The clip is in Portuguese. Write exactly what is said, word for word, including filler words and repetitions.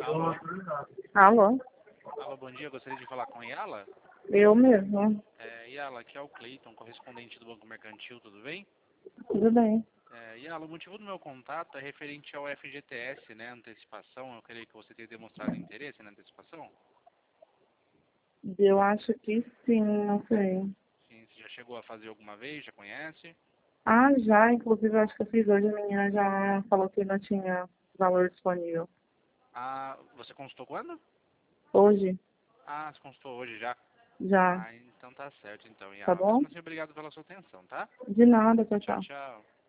Alô? Alô? Alô, bom dia. Gostaria de falar com Yala? Eu mesmo. É, Yala, aqui é o Cleiton, correspondente do Banco Mercantil, tudo bem? Tudo bem. É, Yala, o motivo do meu contato é referente ao F G T S, né, antecipação. Eu creio que você tenha demonstrado interesse na antecipação. Eu acho que sim, não sei. Sim, você já chegou a fazer alguma vez? Já conhece? Ah, já, inclusive eu acho que eu fiz hoje, a menina já falou que não tinha valor disponível. Ah, você consultou quando? Hoje? Ah, você consultou hoje já? Já. Ah, então tá certo, então, Tá Yala. bom? Mesmo assim, obrigado pela sua atenção, tá? De nada, tchau, Tchau, tchau. tchau.